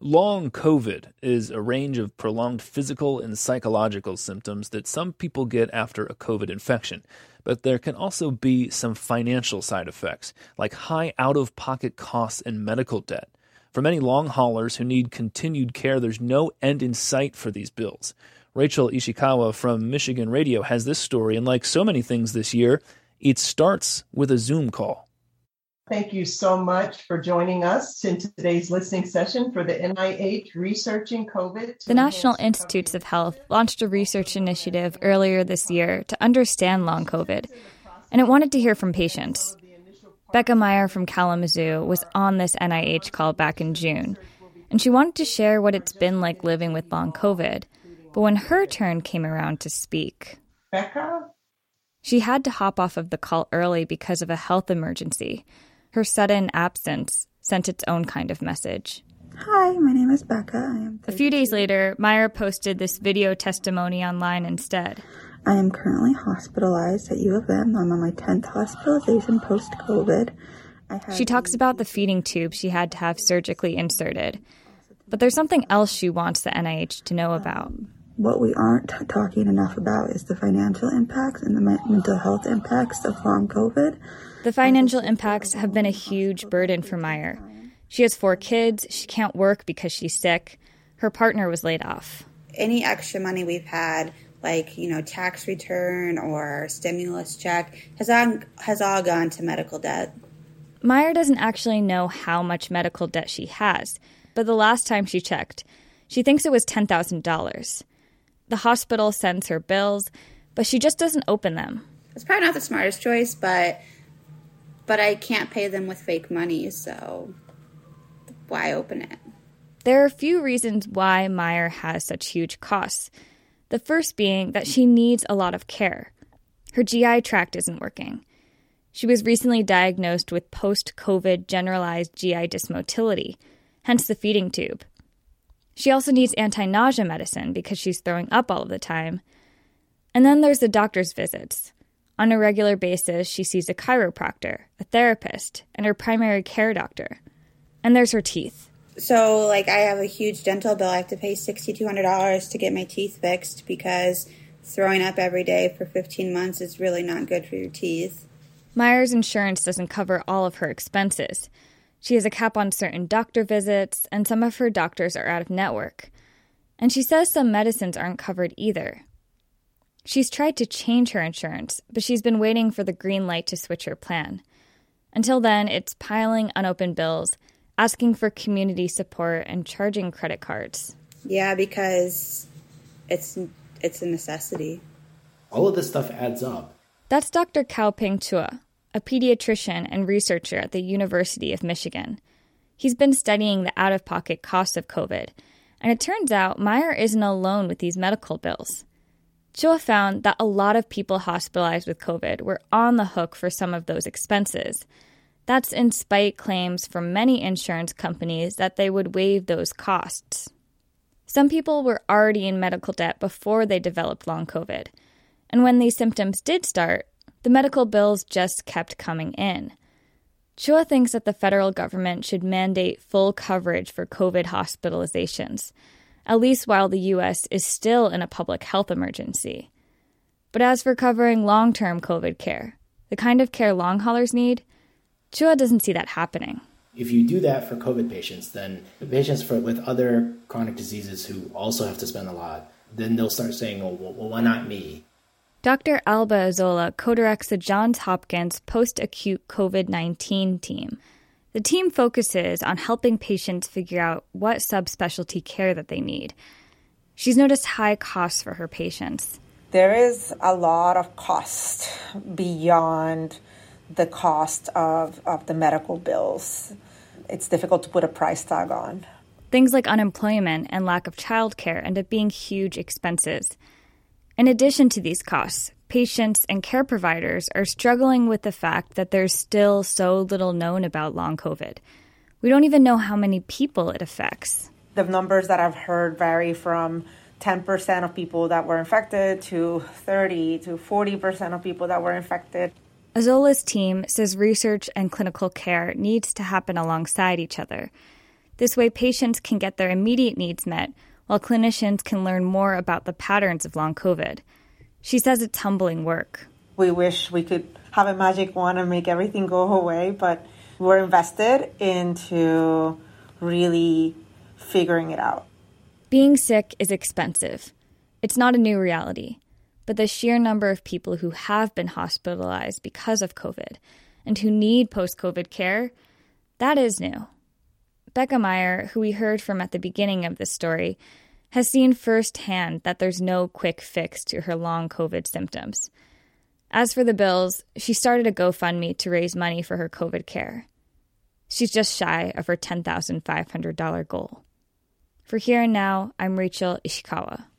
Long COVID is a range of prolonged physical and psychological symptoms that some people get after a COVID infection. But there can also be some financial side effects, like high out-of-pocket costs and medical debt. For many long haulers who need continued care, there's no end in sight for these bills. Rachel Ishikawa from Michigan Radio has this story, and like so many things this year, it starts with a Zoom call. Thank you so much for joining us in today's listening session for the NIH Researching COVID. The National Institutes of Health launched a research initiative earlier this year to understand long COVID, and it wanted to hear from patients. Becca Meyer from Kalamazoo was on this NIH call back in June, and she wanted to share what it's been like living with long COVID. But when her turn came around to speak, Becca? She had to hop off of the call early because of a health emergency. Her sudden absence sent its own kind of message. Hi, my name is Becca. A few days later, Meyer posted this video testimony online instead. I am currently hospitalized at U of M. I'm on my 10th hospitalization post-COVID. She talks about the feeding tube she had to have surgically inserted. But there's something else she wants the NIH to know about. What we aren't talking enough about is the financial impacts and the mental health impacts of long COVID. The financial impacts have been a huge burden for Meyer. She has 4 kids. She can't work because she's sick. Her partner was laid off. Any extra money we've had, like, tax return or stimulus check, has all gone to medical debt. Meyer doesn't actually know how much medical debt she has, but the last time she checked, she thinks it was $10,000. The hospital sends her bills, but she just doesn't open them. It's probably not the smartest choice, but I can't pay them with fake money, so why open it? There are a few reasons why Meyer has such huge costs. The first being that she needs a lot of care. Her GI tract isn't working. She was recently diagnosed with post-COVID generalized GI dysmotility, hence the feeding tube. She also needs anti-nausea medicine because she's throwing up all of the time. And then there's the doctor's visits. On a regular basis, she sees a chiropractor, a therapist, and her primary care doctor. And there's her teeth. So, I have a huge dental bill. I have to pay $6,200 to get my teeth fixed because throwing up every day for 15 months is really not good for your teeth. Meyer's insurance doesn't cover all of her expenses. She has a cap on certain doctor visits, and some of her doctors are out of network. And she says some medicines aren't covered either. She's tried to change her insurance, but she's been waiting for the green light to switch her plan. Until then, it's piling unopened bills, asking for community support, and charging credit cards. Yeah, because it's a necessity. All of this stuff adds up. That's Dr. Kao-Ping Chua, a pediatrician and researcher at the University of Michigan. He's been studying the out-of-pocket costs of COVID, and it turns out Meyer isn't alone with these medical bills. Chua found that a lot of people hospitalized with COVID were on the hook for some of those expenses. That's in spite claims from many insurance companies that they would waive those costs. Some people were already in medical debt before they developed long COVID, and when these symptoms did start, the medical bills just kept coming in. Chua thinks that the federal government should mandate full coverage for COVID hospitalizations, at least while the U.S. is still in a public health emergency. But as for covering long-term COVID care, the kind of care long haulers need, Chua doesn't see that happening. If you do that for COVID patients, then the patients with other chronic diseases who also have to spend a lot, then they'll start saying, well, why not me? Dr. Alba Azola co-directs the Johns Hopkins post-acute COVID-19 team. The team focuses on helping patients figure out what subspecialty care that they need. She's noticed high costs for her patients. There is a lot of cost beyond the cost of the medical bills. It's difficult to put a price tag on. Things like unemployment and lack of childcare end up being huge expenses. In addition to these costs, patients and care providers are struggling with the fact that there's still so little known about long COVID. We don't even know how many people it affects. The numbers that I've heard vary from 10% of people that were infected to 30 to 40% of people that were infected. Azola's team says research and clinical care needs to happen alongside each other. This way, patients can get their immediate needs met, while clinicians can learn more about the patterns of long COVID. She says it's humbling work. We wish we could have a magic wand and make everything go away, but we're invested into really figuring it out. Being sick is expensive. It's not a new reality, but the sheer number of people who have been hospitalized because of COVID and who need post-COVID care, that is new. Becca Meyer, who we heard from at the beginning of this story, has seen firsthand that there's no quick fix to her long COVID symptoms. As for the bills, she started a GoFundMe to raise money for her COVID care. She's just shy of her $10,500 goal. For Here and Now, I'm Rachel Ishikawa.